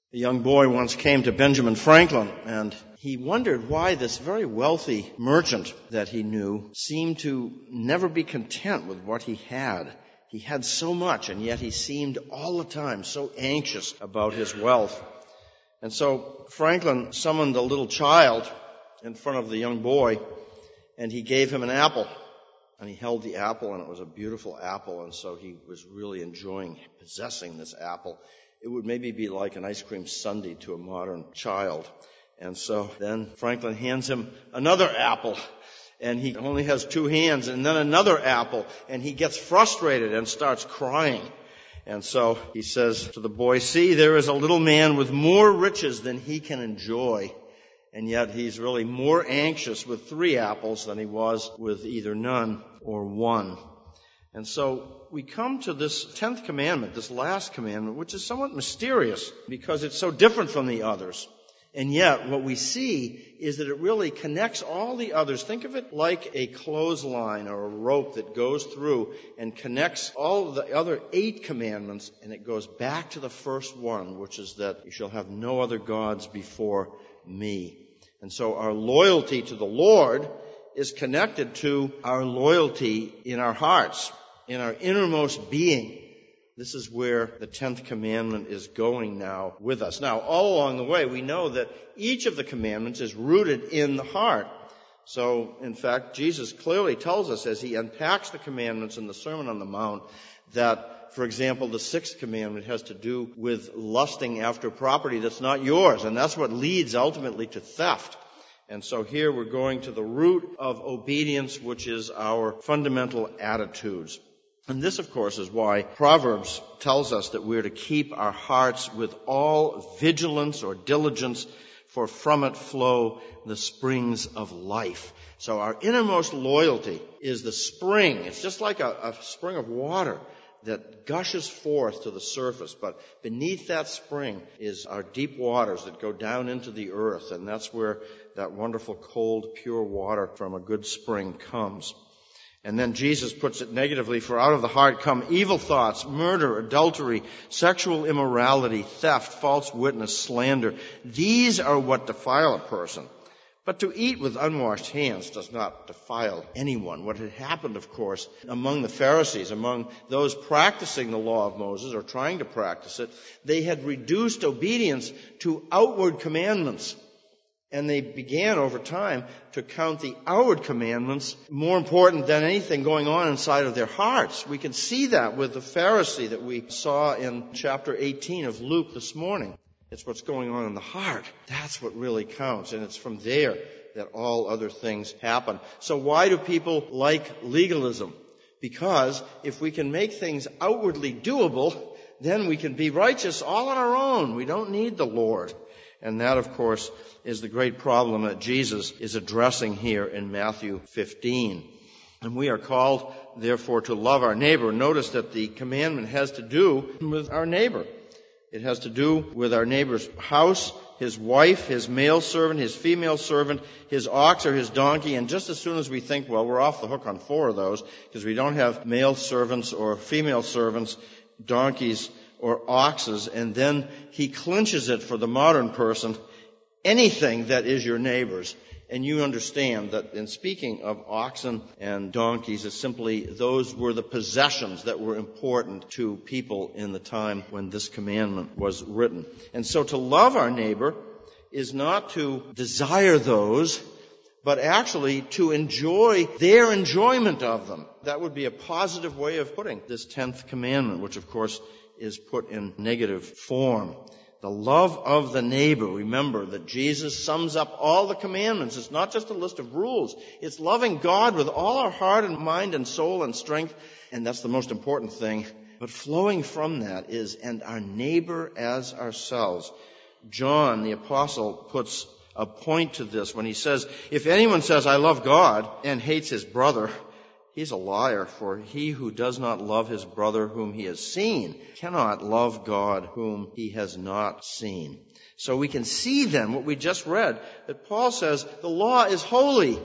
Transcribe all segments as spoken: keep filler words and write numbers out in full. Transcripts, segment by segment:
A young boy once came to Benjamin Franklin, and he wondered why this very wealthy merchant that he knew seemed to never be content with what he had. He had so much, and yet he seemed all the time so anxious about his wealth. And so Franklin summoned a little child in front of the young boy, and he gave him an apple. And he held the apple, and it was a beautiful apple, and so he was really enjoying possessing this apple. It would maybe be like an ice cream sundae to a modern child. And so then Franklin hands him another apple, and he only has two hands, and then another apple, and he gets frustrated and starts crying. And so he says to the boy, "See, there is a little man with more riches than he can enjoy, and yet he's really more anxious with three apples than he was with either none or one." And so we come to this tenth commandment, this last commandment, which is somewhat mysterious because it's so different from the others. And yet what we see is that it really connects all the others. Think of it like a clothesline or a rope that goes through and connects all of the other eight commandments, and it goes back to the first one, which is that you shall have no other gods before me. And so our loyalty to the Lord is connected to our loyalty in our hearts, in our innermost being. This is where the tenth commandment is going now with us. Now, all along the way, we know that each of the commandments is rooted in the heart. So, in fact, Jesus clearly tells us as he unpacks the commandments in the Sermon on the Mount that, for example, the sixth commandment has to do with lusting after property that's not yours, and that's what leads ultimately to theft. And so here we're going to the root of obedience, which is our fundamental attitudes. And this, of course, is why Proverbs tells us that we're to keep our hearts with all vigilance or diligence, for from it flow the springs of life. So our innermost loyalty is the spring. It's just like a, a spring of water that gushes forth to the surface. But beneath that spring is our deep waters that go down into the earth. And that's where that wonderful, cold, pure water from a good spring comes. And then Jesus puts it negatively, for out of the heart come evil thoughts, murder, adultery, sexual immorality, theft, false witness, slander. These are what defile a person. But to eat with unwashed hands does not defile anyone. What had happened, of course, among the Pharisees, among those practicing the law of Moses or trying to practice it, they had reduced obedience to outward commandments. And they began over time to count the outward commandments more important than anything going on inside of their hearts. We can see that with the Pharisee that we saw in chapter eighteen of Luke this morning. It's what's going on in the heart. That's what really counts. And it's from there that all other things happen. So why do people like legalism? Because if we can make things outwardly doable, then we can be righteous all on our own. We don't need the Lord. And that, of course, is the great problem that Jesus is addressing here in Matthew fifteen. And we are called, therefore, to love our neighbor. Notice that the commandment has to do with our neighbor. It has to do with our neighbor's house, his wife, his male servant, his female servant, his ox or his donkey. And just as soon as we think, well, we're off the hook on four of those, because we don't have male servants or female servants, donkeys, or oxes, and then he clinches it for the modern person, anything that is your neighbor's. And you understand that in speaking of oxen and donkeys, it's simply those were the possessions that were important to people in the time when this commandment was written. And so to love our neighbor is not to desire those, but actually to enjoy their enjoyment of them. That would be a positive way of putting this tenth commandment, which of course is put in negative form. The love of the neighbor. Remember that Jesus sums up all the commandments. It's not just a list of rules. It's loving God with all our heart and mind and soul and strength. And that's the most important thing. But flowing from that is, and our neighbor as ourselves. John, the apostle, puts a point to this when he says, if anyone says, I love God, and hates his brother, he's a liar, for he who does not love his brother whom he has seen cannot love God whom he has not seen. So we can see then what we just read, that Paul says the law is holy.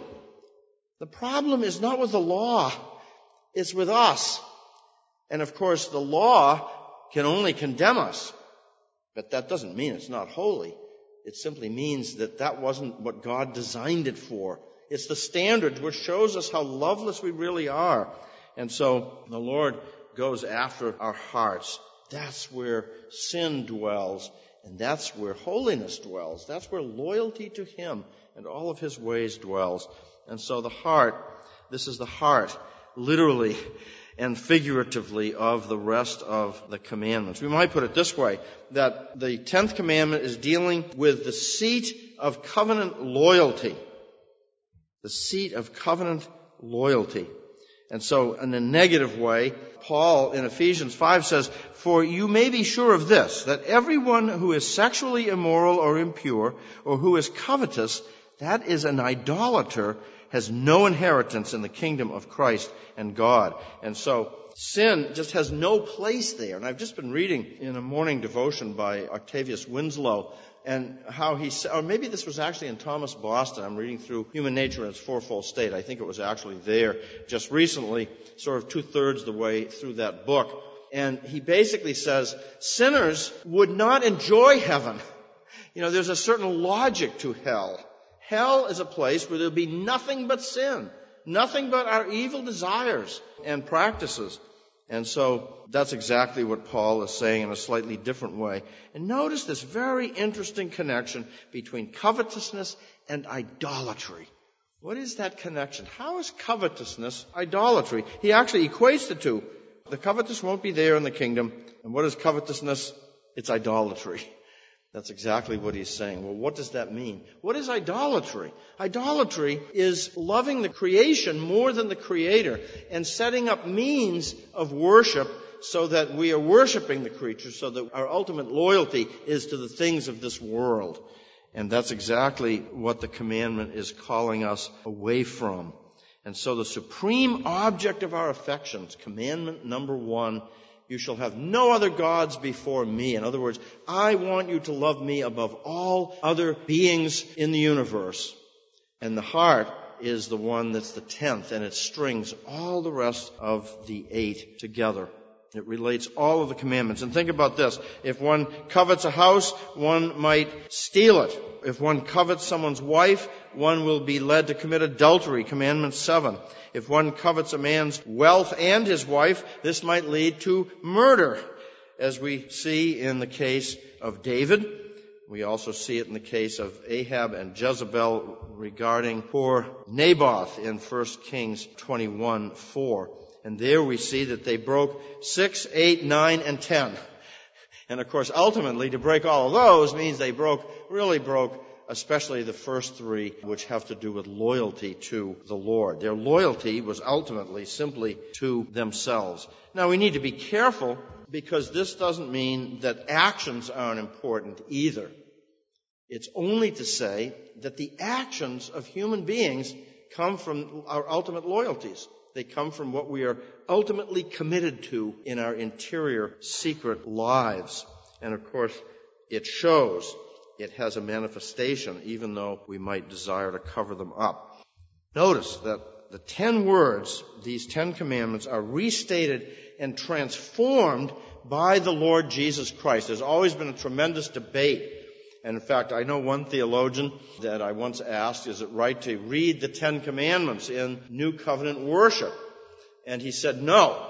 The problem is not with the law, it's with us. And of course the law can only condemn us. But that doesn't mean it's not holy. It simply means that that wasn't what God designed it for. It's the standard which shows us how loveless we really are. And so the Lord goes after our hearts. That's where sin dwells, and that's where holiness dwells. That's where loyalty to Him and all of His ways dwells. And so the heart, this is the heart, literally and figuratively, of the rest of the commandments. We might put it this way, that the tenth commandment is dealing with the seat of covenant loyalty. The seat of covenant loyalty. And so in a negative way, Paul in Ephesians five says, "For you may be sure of this, that everyone who is sexually immoral or impure, or who is covetous, that is an idolater, has no inheritance in the kingdom of Christ and God." And so sin just has no place there. And I've just been reading in a morning devotion by Octavius Winslow, and how he said, or maybe this was actually in Thomas Boston. I'm reading through Human Nature in its Fourfold State. I think it was actually there just recently, sort of two-thirds the way through that book. And he basically says, sinners would not enjoy heaven. You know, there's a certain logic to hell. Hell is a place where there'll be nothing but sin, nothing but our evil desires and practices. And so that's exactly what Paul is saying in a slightly different way. And notice this very interesting connection between covetousness and idolatry. What is that connection? How is covetousness idolatry? He actually equates the two. The covetous won't be there in the kingdom. And what is covetousness? It's idolatry. That's exactly what he's saying. Well, what does that mean? What is idolatry? Idolatry is loving the creation more than the Creator and setting up means of worship so that we are worshiping the creature, so that our ultimate loyalty is to the things of this world. And that's exactly what the commandment is calling us away from. And so the supreme object of our affections, commandment number one, you shall have no other gods before me. In other words, I want you to love me above all other beings in the universe. And the heart is the one that's the tenth, and it strings all the rest of the eight together. It relates all of the commandments. And think about this. If one covets a house, one might steal it. If one covets someone's wife, one will be led to commit adultery. Commandment seven. If one covets a man's wealth and his wife, this might lead to murder, as we see in the case of David. We also see it in the case of Ahab and Jezebel regarding poor Naboth in First Kings twenty-one four. And there we see that they broke six, eight, nine, and ten. And of course, ultimately, to break all of those means they broke, really broke, especially the first three, which have to do with loyalty to the Lord. Their loyalty was ultimately simply to themselves. Now, we need to be careful, because this doesn't mean that actions aren't important either. It's only to say that the actions of human beings come from our ultimate loyalties. They come from what we are ultimately committed to in our interior, secret lives. And of course, it shows. It has a manifestation, even though we might desire to cover them up. Notice that the ten words, these ten commandments, are restated and transformed by the Lord Jesus Christ. There's always been a tremendous debate. And in fact, I know one theologian that I once asked, is it right to read the Ten Commandments in New Covenant worship? And he said, no.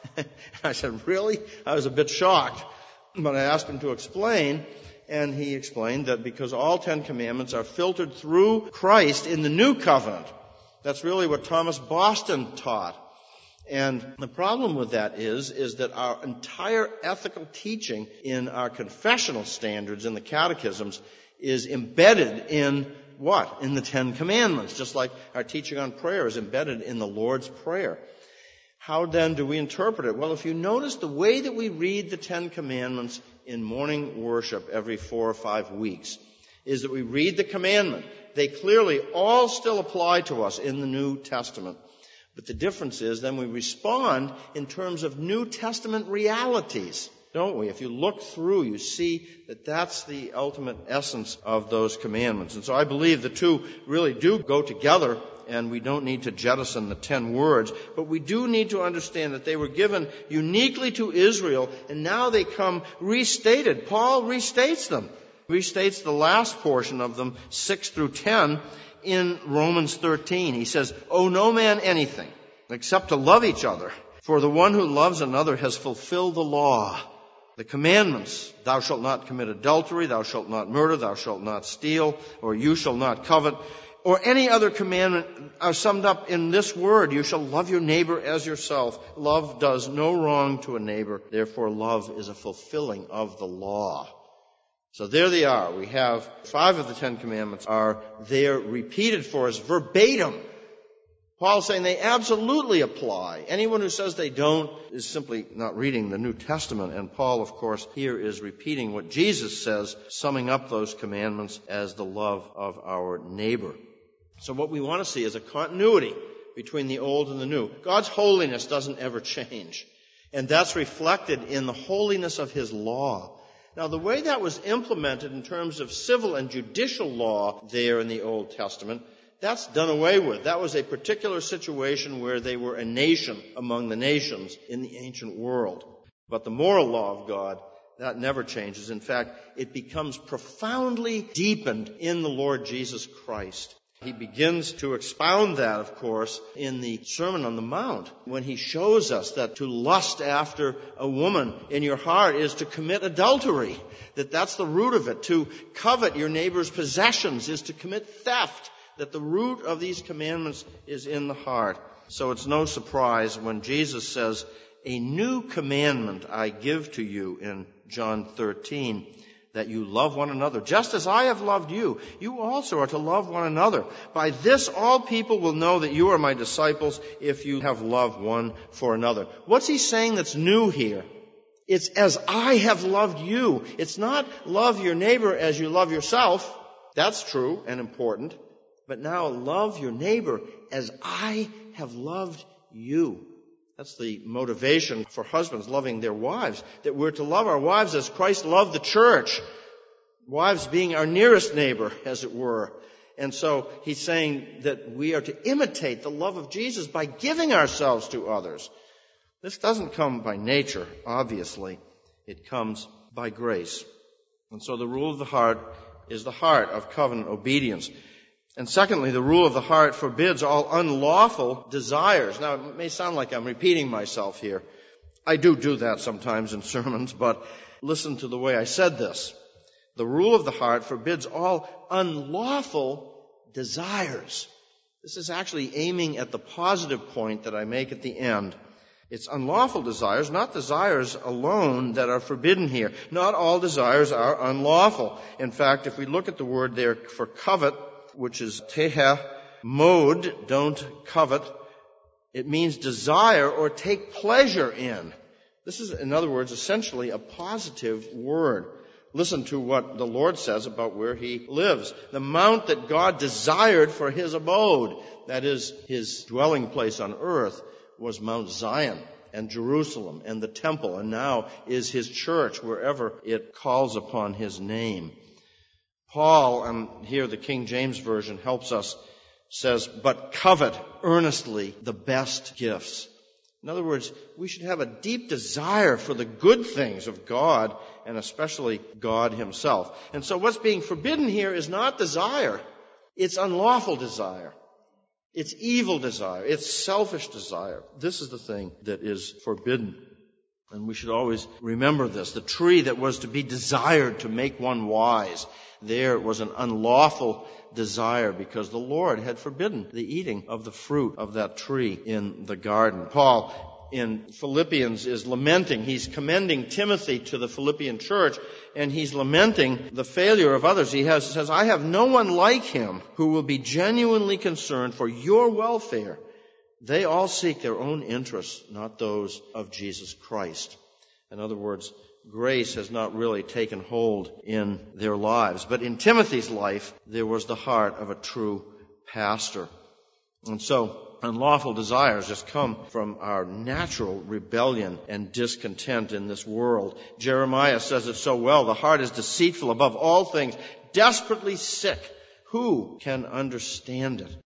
I said, really? I was a bit shocked. But I asked him to explain, and he explained that because all Ten Commandments are filtered through Christ in the New Covenant. That's really what Thomas Boston taught. And the problem with that is, is that our entire ethical teaching in our confessional standards in the catechisms is embedded in what? In the Ten Commandments, just like our teaching on prayer is embedded in the Lord's Prayer. How then do we interpret it? Well, if you notice the way that we read the Ten Commandments in morning worship every four or five weeks is that we read the commandment. They clearly all still apply to us in the New Testament. But the difference is then we respond in terms of New Testament realities, don't we? If you look through, you see that that's the ultimate essence of those commandments. And so I believe the two really do go together and we don't need to jettison the ten words, but we do need to understand that they were given uniquely to Israel, and now they come restated. Paul restates them, restates the last portion of them, six through ten, in Romans thirteen. He says, "Owe no man anything except to love each other, for the one who loves another has fulfilled the law." The commandments, thou shalt not commit adultery, thou shalt not murder, thou shalt not steal, or you shall not covet, or any other commandment are summed up in this word, you shall love your neighbor as yourself. Love does no wrong to a neighbor, therefore love is a fulfilling of the law. So there they are. We have five of the Ten Commandments are there repeated for us verbatim. Paul's saying they absolutely apply. Anyone who says they don't is simply not reading the New Testament. And Paul, of course, here is repeating what Jesus says, summing up those commandments as the love of our neighbor. So what we want to see is a continuity between the old and the new. God's holiness doesn't ever change. And that's reflected in the holiness of his law. Now, the way that was implemented in terms of civil and judicial law there in the Old Testament, that's done away with. That was a particular situation where they were a nation among the nations in the ancient world. But the moral law of God, that never changes. In fact, it becomes profoundly deepened in the Lord Jesus Christ. He begins to expound that, of course, in the Sermon on the Mount, when he shows us that to lust after a woman in your heart is to commit adultery, that that's the root of it. To covet your neighbor's possessions is to commit theft, that the root of these commandments is in the heart. So it's no surprise when Jesus says, "A new commandment I give to you," in John thirteen, "that you love one another. Just as I have loved you, you also are to love one another. By this all people will know that you are my disciples, if you have love one for another." What's he saying that's new here? It's "as I have loved you." It's not love your neighbor as you love yourself. That's true and important. But now love your neighbor as I have loved you. That's the motivation for husbands loving their wives, that we're to love our wives as Christ loved the church, wives being our nearest neighbor, as it were. And so he's saying that we are to imitate the love of Jesus by giving ourselves to others. This doesn't come by nature, obviously. It comes by grace. And so the rule of the heart is the heart of covenant obedience. And secondly, the rule of the heart forbids all unlawful desires. Now, it may sound like I'm repeating myself here. I do do that sometimes in sermons, but listen to the way I said this. The rule of the heart forbids all unlawful desires. This is actually aiming at the positive point that I make at the end. It's unlawful desires, not desires alone, that are forbidden here. Not all desires are unlawful. In fact, if we look at the word there for covet, which is teheh, mode, don't covet, it means desire or take pleasure in. This is, in other words, essentially a positive word. Listen to what the Lord says about where he lives. The mount that God desired for his abode, that is, his dwelling place on earth, was Mount Zion and Jerusalem and the temple, and now is his church wherever it calls upon his name. Paul, and here the King James Version helps us, says, "But covet earnestly the best gifts." In other words, we should have a deep desire for the good things of God, and especially God himself. And so what's being forbidden here is not desire. It's unlawful desire. It's evil desire. It's selfish desire. This is the thing that is forbidden. And we should always remember this. The tree that was to be desired to make one wise, there was an unlawful desire because the Lord had forbidden the eating of the fruit of that tree in the garden. Paul in Philippians is lamenting. He's commending Timothy to the Philippian church, and he's lamenting the failure of others. He has, says, "I have no one like him who will be genuinely concerned for your welfare. They all seek their own interests, not those of Jesus Christ." In other words, grace has not really taken hold in their lives. But in Timothy's life, there was the heart of a true pastor. And so, unlawful desires just come from our natural rebellion and discontent in this world. Jeremiah says it so well, "The heart is deceitful above all things, desperately sick. Who can understand it?"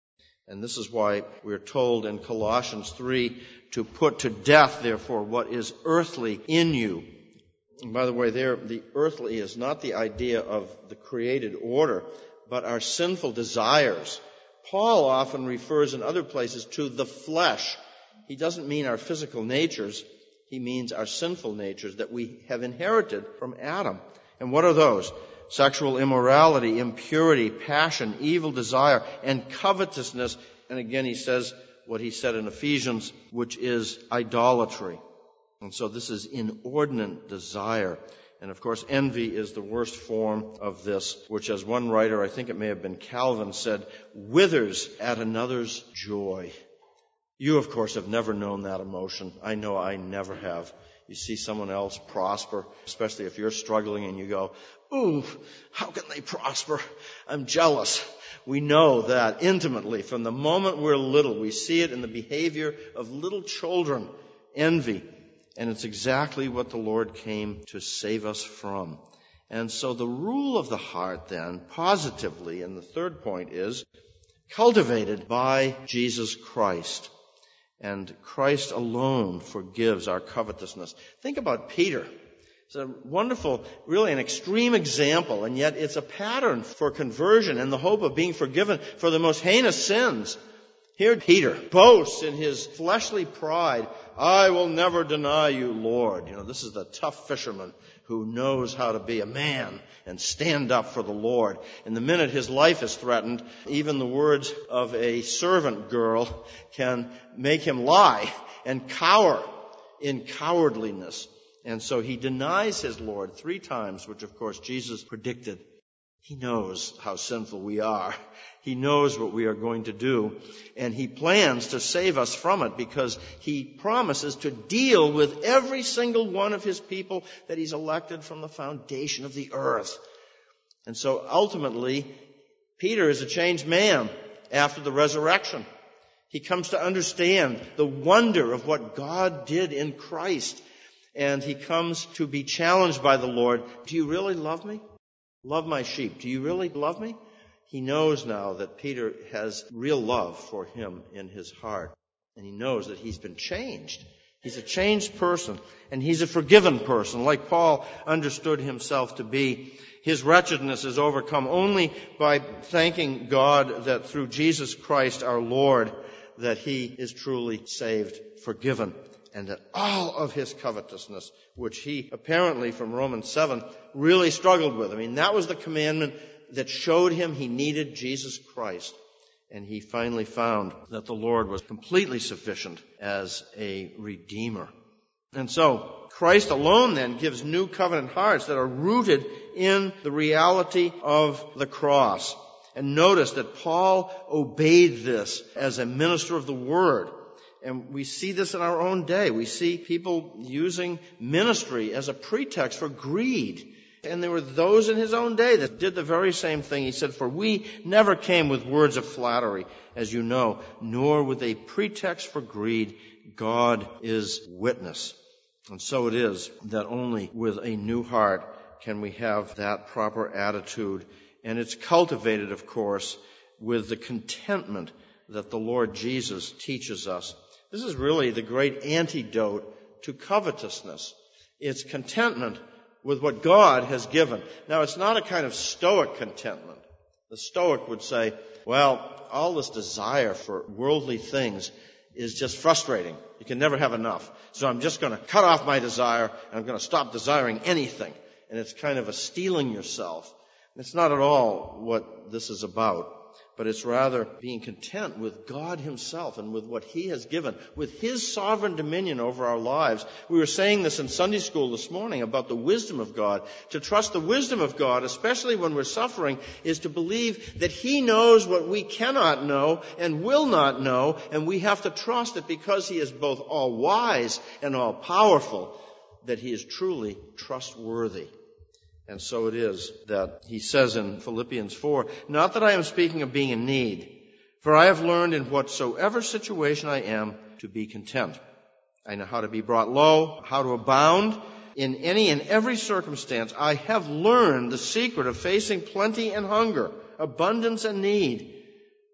And this is why we're told in Colossians three to put to death, therefore, what is earthly in you. And by the way, there, the earthly is not the idea of the created order, but our sinful desires. Paul often refers in other places to the flesh. He doesn't mean our physical natures. He means our sinful natures that we have inherited from Adam. And what are those? Sexual immorality, impurity, passion, evil desire, and covetousness. And again, he says what he said in Ephesians, which is idolatry. And so this is inordinate desire. And of course, envy is the worst form of this, which, as one writer, I think it may have been Calvin, said, withers at another's joy. You, of course, have never known that emotion. I know I never have. You see someone else prosper, especially if you're struggling and you go, ooh, how can they prosper? I'm jealous. We know that intimately. From the moment we're little, we see it in the behavior of little children, envy. And it's exactly what the Lord came to save us from. And so the rule of the heart then, positively, and the third point is, cultivated by Jesus Christ. And Christ alone forgives our covetousness. Think about Peter. It's a wonderful, really an extreme example, and yet it's a pattern for conversion and the hope of being forgiven for the most heinous sins. Here Peter boasts in his fleshly pride, I will never deny you, Lord. You know, this is the tough fisherman who knows how to be a man and stand up for the Lord. And the minute his life is threatened, even the words of a servant girl can make him lie and cower in cowardliness. And so he denies his Lord three times, which of course Jesus predicted. He knows how sinful we are. He knows what we are going to do. And he plans to save us from it because he promises to deal with every single one of his people that he's elected from the foundation of the earth. And so ultimately, Peter is a changed man after the resurrection. He comes to understand the wonder of what God did in Christ. And he comes to be challenged by the Lord. Do you really love me? Love my sheep. Do you really love me? He knows now that Peter has real love for him in his heart. And he knows that he's been changed. He's a changed person. And he's a forgiven person, like Paul understood himself to be. His wretchedness is overcome only by thanking God that through Jesus Christ our Lord, that he is truly saved, forgiven. And that all of his covetousness, which he apparently from Romans seven really struggled with. I mean, that was the commandment that showed him he needed Jesus Christ. And he finally found that the Lord was completely sufficient as a redeemer. And so Christ alone then gives new covenant hearts that are rooted in the reality of the cross. And notice that Paul obeyed this as a minister of the word. And we see this in our own day. We see people using ministry as a pretext for greed. And there were those in his own day that did the very same thing. He said, for we never came with words of flattery, as you know, nor with a pretext for greed. God is witness. And so it is that only with a new heart can we have that proper attitude. And it's cultivated, of course, with the contentment that the Lord Jesus teaches us. This is really the great antidote to covetousness. It's contentment with what God has given. Now, it's not a kind of stoic contentment. The stoic would say, well, all this desire for worldly things is just frustrating. You can never have enough. So I'm just going to cut off my desire, and I'm going to stop desiring anything. And it's kind of a steeling yourself. It's not at all what this is about. But it's rather being content with God himself and with what he has given, with his sovereign dominion over our lives. We were saying this in Sunday school this morning about the wisdom of God. To trust the wisdom of God, especially when we're suffering, is to believe that he knows what we cannot know and will not know, and we have to trust that because he is both all-wise and all-powerful, that he is truly trustworthy. And so it is that he says in Philippians four, not that I am speaking of being in need, for I have learned in whatsoever situation I am to be content. I know how to be brought low, how to abound in any and every circumstance. I have learned the secret of facing plenty and hunger, abundance and need.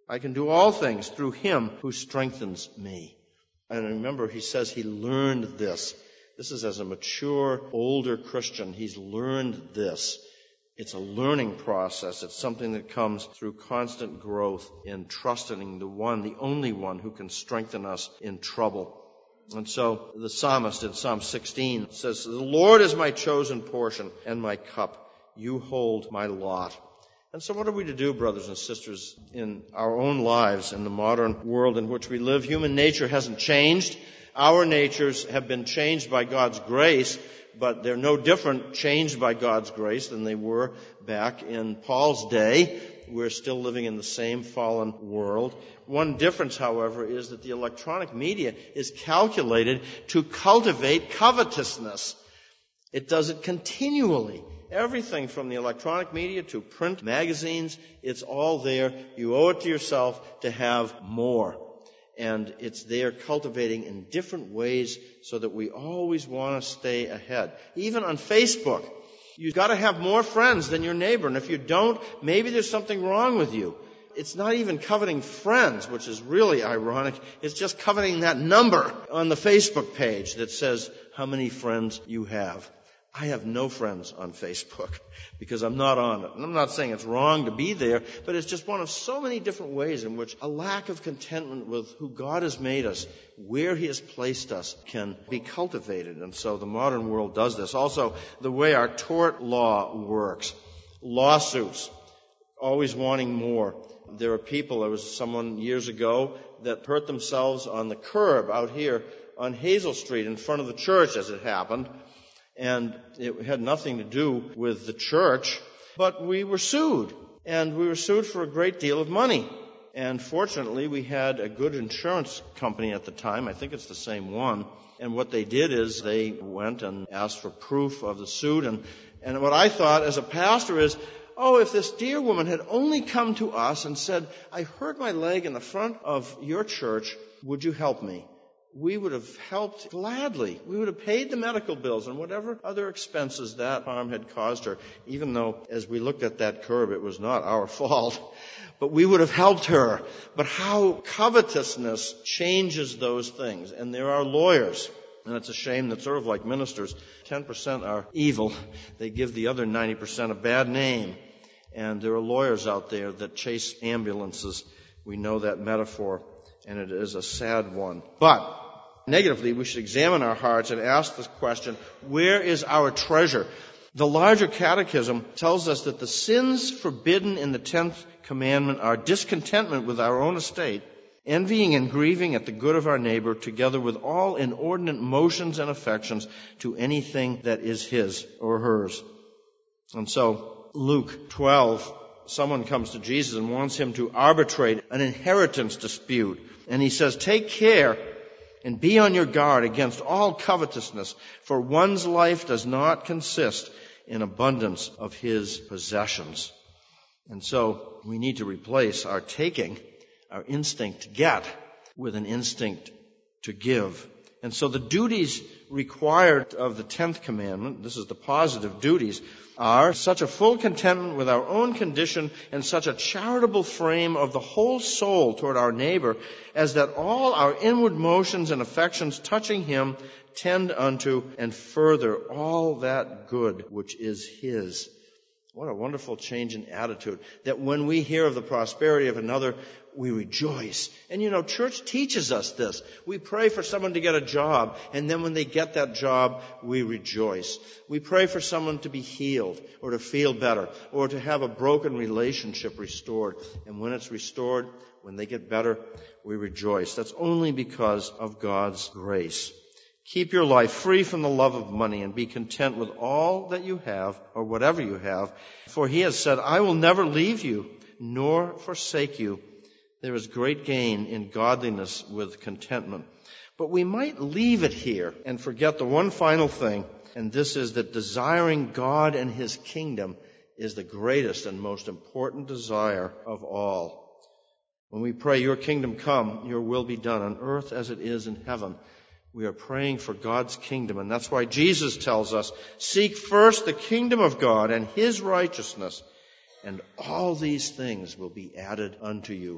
I can do all things through him who strengthens me. And remember, he says he learned this. This is as a mature, older Christian. He's learned this. It's a learning process. It's something that comes through constant growth in trusting the one, the only one who can strengthen us in trouble. And so the psalmist in Psalm sixteen says, the Lord is my chosen portion and my cup. You hold my lot. And so what are we to do, brothers and sisters, in our own lives, in the modern world in which we live? Human nature hasn't changed. Our natures have been changed by God's grace, but they're no different changed by God's grace than they were back in Paul's day. We're still living in the same fallen world. One difference, however, is that the electronic media is calculated to cultivate covetousness. It does it continually. Everything from the electronic media to print magazines, it's all there. You owe it to yourself to have more. And it's there cultivating in different ways so that we always want to stay ahead. Even on Facebook, you've got to have more friends than your neighbor. And if you don't, maybe there's something wrong with you. It's not even coveting friends, which is really ironic. It's just coveting that number on the Facebook page that says how many friends you have. I have no friends on Facebook because I'm not on it. And I'm not saying it's wrong to be there, but it's just one of so many different ways in which a lack of contentment with who God has made us, where he has placed us, can be cultivated. And so the modern world does this. Also, the way our tort law works. Lawsuits, always wanting more. There are people, there was someone years ago that hurt themselves on the curb out here on Hazel Street in front of the church as it happened. And it had nothing to do with the church, but we were sued. And we were sued for a great deal of money. And fortunately, we had a good insurance company at the time. I think it's the same one. And what they did is they went and asked for proof of the suit. And, and what I thought as a pastor is, oh, if this dear woman had only come to us and said, I hurt my leg in the front of your church, would you help me? We would have helped gladly. We would have paid the medical bills and whatever other expenses that harm had caused her, even though as we looked at that curb, it was not our fault. But we would have helped her. But how covetousness changes those things. And there are lawyers. And it's a shame that sort of like ministers, ten percent are evil. They give the other ninety percent a bad name. And there are lawyers out there that chase ambulances. We know that metaphor. And it is a sad one. But negatively, we should examine our hearts and ask the question, where is our treasure? The larger catechism tells us that the sins forbidden in the tenth commandment are discontentment with our own estate, envying and grieving at the good of our neighbor, together with all inordinate motions and affections to anything that is his or hers. And so, Luke twelve, someone comes to Jesus and wants him to arbitrate an inheritance dispute. And he says, take care and be on your guard against all covetousness, for one's life does not consist in abundance of his possessions. And so we need to replace our taking, our instinct to get, with an instinct to give. And so the duties required of the tenth commandment, this is the positive duties, are such a full contentment with our own condition and such a charitable frame of the whole soul toward our neighbor, as that all our inward motions and affections touching him tend unto and further all that good which is his. What a wonderful change in attitude, that when we hear of the prosperity of another, we rejoice. And you know, church teaches us this. We pray for someone to get a job, and then when they get that job, we rejoice. We pray for someone to be healed, or to feel better, or to have a broken relationship restored. And when it's restored, when they get better, we rejoice. That's only because of God's grace. Keep your life free from the love of money and be content with all that you have, or whatever you have. For he has said, I will never leave you, nor forsake you. There is great gain in godliness with contentment. But we might leave it here and forget the one final thing, and this is that desiring God and his kingdom is the greatest and most important desire of all. When we pray, your kingdom come, your will be done on earth as it is in heaven, we are praying for God's kingdom. And that's why Jesus tells us, seek first the kingdom of God and his righteousness, and all these things will be added unto you.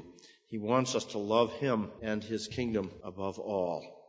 He wants us to love him and his kingdom above all.